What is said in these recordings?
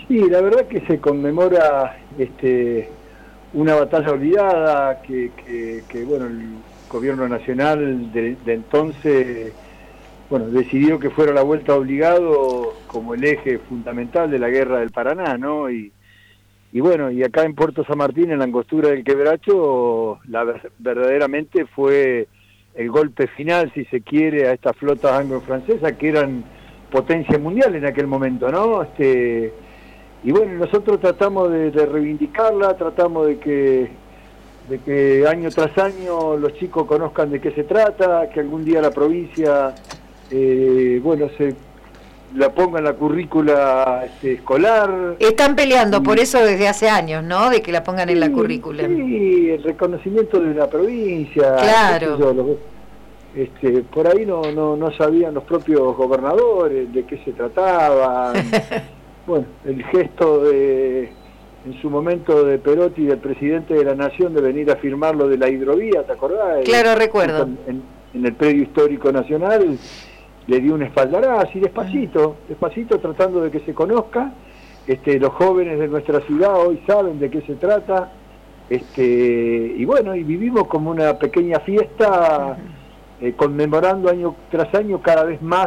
Sí, la verdad que se conmemora una batalla olvidada que bueno, el gobierno nacional de entonces, bueno, decidió que fuera la vuelta obligado como el eje fundamental de la guerra del Paraná, ¿no? Y bueno, y acá en Puerto San Martín, en la angostura del Quebracho, verdaderamente fue el golpe final, si se quiere, a estas flotas anglo-francesas que eran potencia mundial en aquel momento, ¿no? Y bueno, nosotros tratamos de reivindicarla, tratamos de que año tras año los chicos conozcan de qué se trata, que algún día la provincia, bueno, se la ponga en la currícula escolar. Están peleando por eso desde hace años, ¿no? De que la pongan en la currícula. Sí, el reconocimiento de la provincia. Claro. Por ahí no sabían los propios gobernadores de qué se trataba. Bueno, el gesto en su momento de Perotti, del presidente de la Nación, de venir a firmar lo de la hidrovía, ¿te acordás? Claro, recuerdo. En el predio histórico nacional le dio un espaldarazo y despacito tratando de que se conozca. Los jóvenes de nuestra ciudad hoy saben de qué se trata. Y bueno, y vivimos como una pequeña fiesta, conmemorando año tras año cada vez más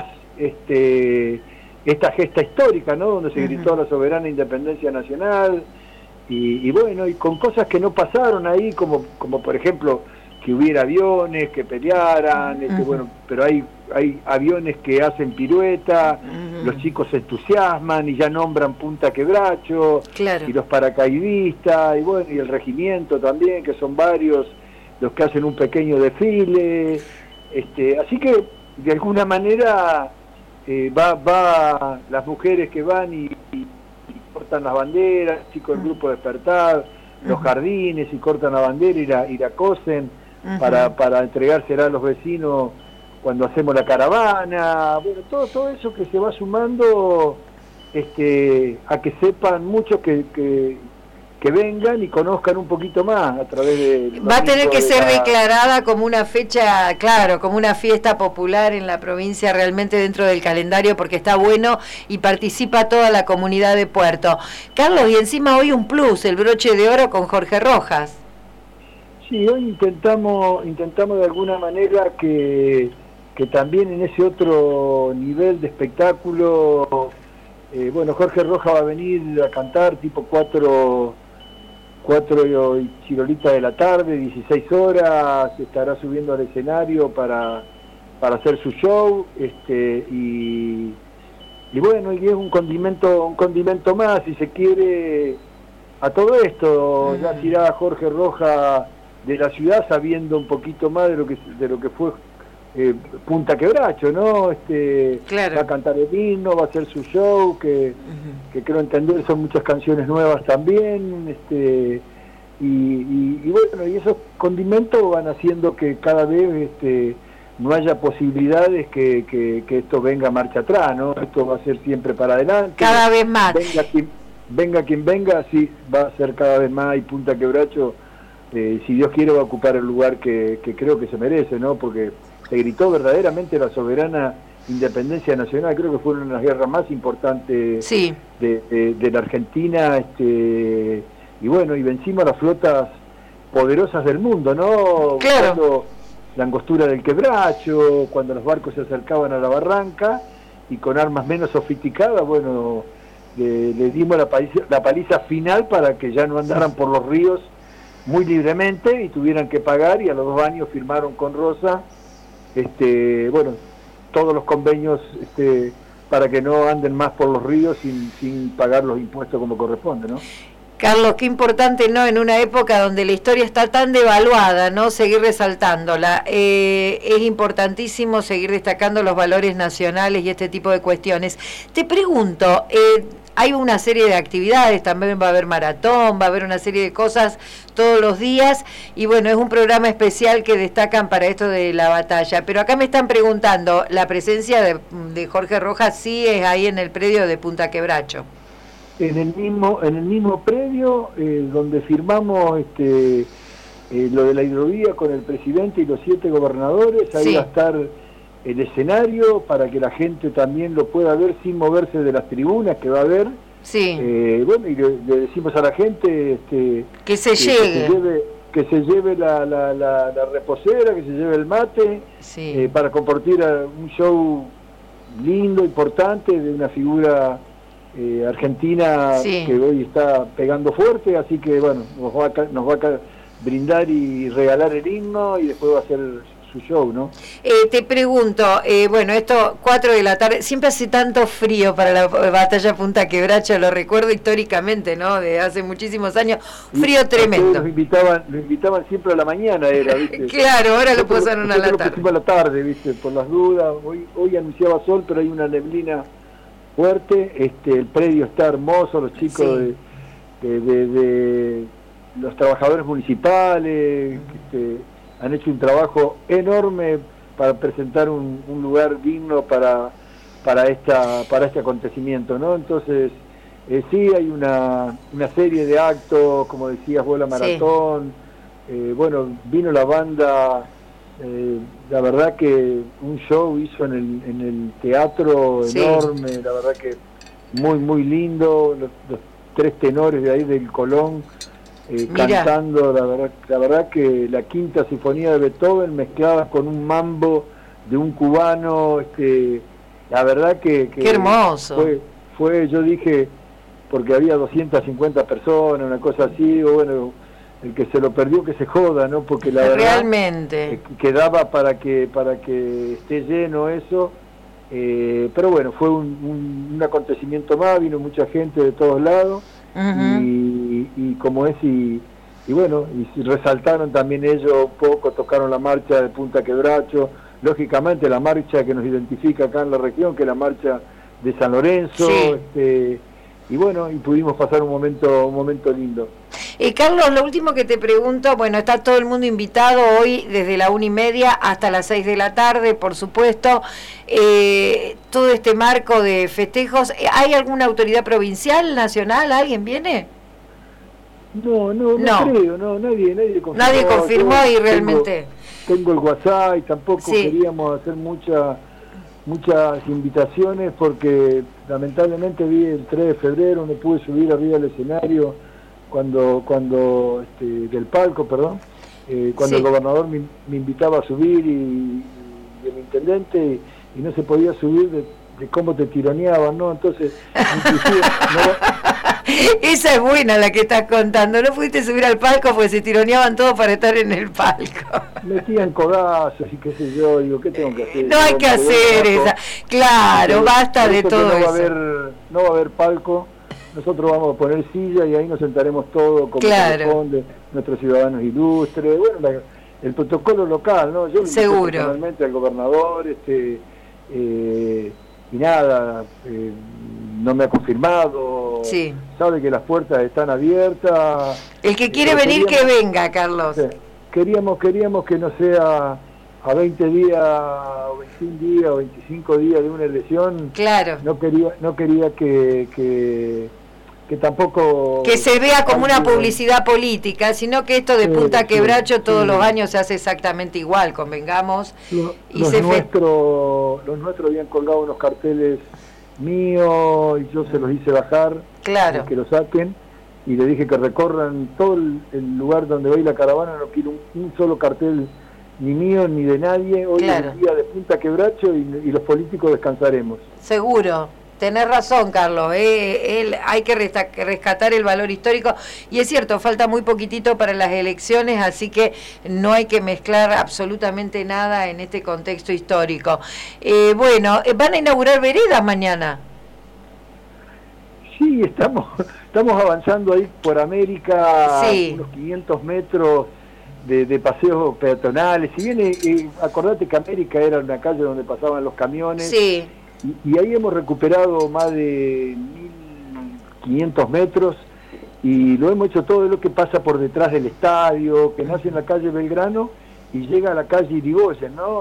esta gesta histórica, ¿no? Donde se gritó la soberana independencia nacional, y bueno, y con cosas que no pasaron ahí, como por ejemplo que hubiera aviones que pelearan, bueno, pero hay aviones que hacen pirueta, los chicos se entusiasman y ya nombran Punta Quebracho, claro. Y los paracaidistas, y bueno, y el regimiento también, que son varios los que hacen un pequeño desfile, así que de alguna manera va las mujeres que van y cortan las banderas, chicos del grupo Despertar, los jardines, y cortan la bandera y la cosen para entregársela a los vecinos cuando hacemos la caravana. Bueno, todo eso que se va sumando a que sepan muchos que vengan y conozcan un poquito más a través de... Va a tener que ser declarada como una fecha, claro, como una fiesta popular en la provincia, realmente dentro del calendario, porque está bueno y participa toda la comunidad de Puerto. Carlos, y encima hoy un plus, el broche de oro con Jorge Rojas. Sí, hoy intentamos de alguna manera que también en ese otro nivel de espectáculo, bueno, Jorge Rojas va a venir a cantar tipo 4 y chirolita de la tarde, 16 horas, estará subiendo al escenario para hacer su show, y bueno, y es un condimento más, si se quiere, a todo esto. Ya se irá Jorge Rojas de la ciudad sabiendo un poquito más de lo que fue Punta Quebracho, ¿no? Claro. Va a cantar el himno, va a hacer su show, que creo entender son muchas canciones nuevas también, y bueno, y esos condimentos van haciendo que cada vez no haya posibilidades que esto venga marcha atrás, ¿no? Esto va a ser siempre para adelante. Cada vez más. Venga quien venga, sí, va a ser cada vez más, y Punta Quebracho, si Dios quiere, va a ocupar el lugar que creo que se merece, ¿no? Porque se gritó verdaderamente la soberana independencia nacional, creo que fue una de las guerras más importantes de la Argentina, y bueno, y vencimos a las flotas poderosas del mundo, ¿no? Claro. Cuando la angostura del Quebracho, cuando los barcos se acercaban a la barranca, y con armas menos sofisticadas, bueno, le dimos la paliza final para que ya no andaran por los ríos muy libremente y tuvieran que pagar, y a los 2 años firmaron con Rosa bueno, todos los convenios para que no anden más por los ríos sin pagar los impuestos como corresponde, ¿no? Carlos, qué importante, ¿no? En una época donde la historia está tan devaluada, ¿no? Seguir resaltándola. Es importantísimo seguir destacando los valores nacionales y este tipo de cuestiones. Te pregunto, hay una serie de actividades, también va a haber maratón, va a haber una serie de cosas todos los días, y bueno, es un programa especial que destacan para esto de la batalla. Pero acá me están preguntando, ¿la presencia de Jorge Rojas sí es ahí en el predio de Punta Quebracho? En el mismo predio donde firmamos lo de la hidrovía con el presidente y los 7 gobernadores, ahí va a estar el escenario para que la gente también lo pueda ver sin moverse de las tribunas que va a haber, Sí. Bueno, y le decimos a la gente que se llegue. Que se lleve la reposera, que se lleve el mate, sí. Para compartir un show lindo, importante, de una figura argentina que hoy está pegando fuerte, así que bueno, nos va a brindar y regalar el himno y después va a hacer su show, ¿no? Te pregunto, bueno, esto 4 de la tarde, siempre hace tanto frío para la batalla Punta Quebracho, lo recuerdo históricamente, ¿no? De hace muchísimos años, frío tremendo. Lo invitaban siempre a la mañana, ¿viste? Claro, ahora lo pasaron a la tarde. Lo pusimos a la tarde, ¿viste? Por las dudas, hoy anunciaba sol, pero hay una neblina fuerte, el predio está hermoso, los chicos de los trabajadores municipales, han hecho un trabajo enorme para presentar un lugar digno para este acontecimiento, ¿no? Entonces, sí hay una serie de actos, como decías vos, la maratón, bueno, vino la banda, la verdad que un show hizo en el teatro enorme, la verdad que muy, muy lindo, los 3 tenores de ahí del Colón, cantando, la verdad que la quinta sinfonía de Beethoven mezclada con un mambo de un cubano, la verdad que qué hermoso. Fue, yo dije, porque había 250 personas, una cosa así, o bueno, el que se lo perdió que se joda, ¿no? Porque la verdad realmente quedaba para que esté lleno eso, pero bueno, fue un acontecimiento más, vino mucha gente de todos lados. Y como es, y bueno, y resaltaron también ellos un poco, tocaron la marcha de Punta Quebracho, lógicamente la marcha que nos identifica acá en la región, que es la marcha de San Lorenzo, y bueno, y pudimos pasar un momento lindo. Carlos, lo último que te pregunto, bueno, está todo el mundo invitado hoy desde la 1:30 hasta las 6 de la tarde, por supuesto, todo este marco de festejos. ¿Hay alguna autoridad provincial, nacional? ¿Alguien viene? No creo, nadie confirmó. Nadie confirmó y realmente... Tengo el WhatsApp y tampoco queríamos hacer muchas invitaciones porque lamentablemente vi el 3 de febrero, no pude subir arriba del escenario cuando del palco, perdón, cuando el gobernador me invitaba a subir y el intendente y no se podía subir de cómo te tironeaban, ¿no? Entonces, inclusive, esa es buena la que estás contando. No pudiste subir al palco porque se tironeaban todos para estar en el palco. Metían codazos y qué sé yo, digo, ¿qué tengo que hacer? No hay que hacer esa. Claro, basta de todo eso. No va a haber palco. Nosotros vamos a poner silla y ahí nos sentaremos todos como corresponde, nuestros ciudadanos ilustres, bueno, el protocolo local, ¿no? Yo seguro personalmente al gobernador, y nada, no me ha confirmado, sabe que las puertas están abiertas. El que quiere venir que venga, Carlos. Queríamos que no sea a 20 días, o 21 días, o 25 días de una elección. Claro. No quería que tampoco... Que se vea como una publicidad política, sino que esto de Punta Quebracho todos los años se hace exactamente igual, convengamos. Los nuestros habían colgado unos carteles míos y yo se los hice bajar, que lo saquen, y le dije que recorran todo el lugar donde va la caravana, no quiero un solo cartel ni mío ni de nadie. Hoy es el día de Punta Quebracho y los políticos descansaremos. Seguro. Tenés razón, Carlos, hay que rescatar el valor histórico y es cierto, falta muy poquitito para las elecciones, así que no hay que mezclar absolutamente nada en este contexto histórico. Bueno, ¿van a inaugurar veredas mañana? Sí, estamos avanzando ahí por América, unos 500 metros de paseos peatonales. Si bien, acordate que América era una calle donde pasaban los camiones. Sí. Y ahí hemos recuperado más de 1.500 metros y lo hemos hecho todo lo que pasa por detrás del estadio, que nace en la calle Belgrano y llega a la calle Irigoyen, ¿no?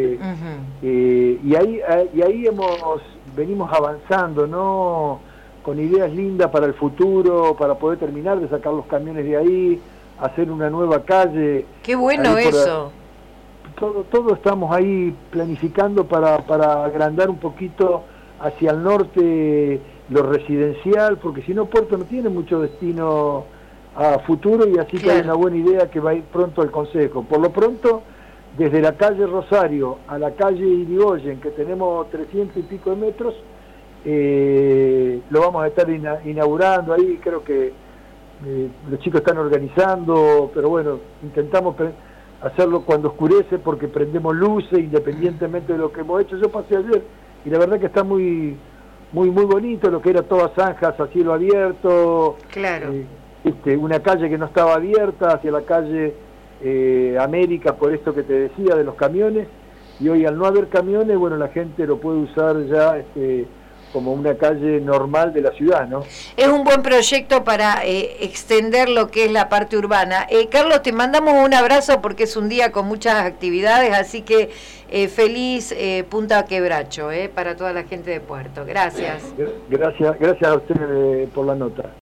Y ahí venimos avanzando, ¿no? Con ideas lindas para el futuro, para poder terminar de sacar los camiones de ahí, hacer una nueva calle. ¡Qué bueno eso! Todo estamos ahí planificando para agrandar un poquito hacia el norte lo residencial, porque si no Puerto no tiene mucho destino a futuro, y así que hay una buena idea que va a ir pronto al Consejo. Por lo pronto, desde la calle Rosario a la calle Irigoyen, que tenemos 300 y pico de metros, lo vamos a estar inaugurando ahí. Creo que los chicos están organizando, pero bueno, intentamos hacerlo cuando oscurece, porque prendemos luces independientemente de lo que hemos hecho. Yo pasé ayer y la verdad que está muy bonito, lo que era todas zanjas a cielo abierto. Claro. Una calle que no estaba abierta hacia la calle América, por esto que te decía de los camiones, y hoy al no haber camiones, bueno, la gente lo puede usar ya como una calle normal de la ciudad, ¿no? Es un buen proyecto para extender lo que es la parte urbana. Carlos, te mandamos un abrazo porque es un día con muchas actividades, así que feliz Punta Quebracho para toda la gente de Puerto. Gracias. Gracias a ustedes por la nota.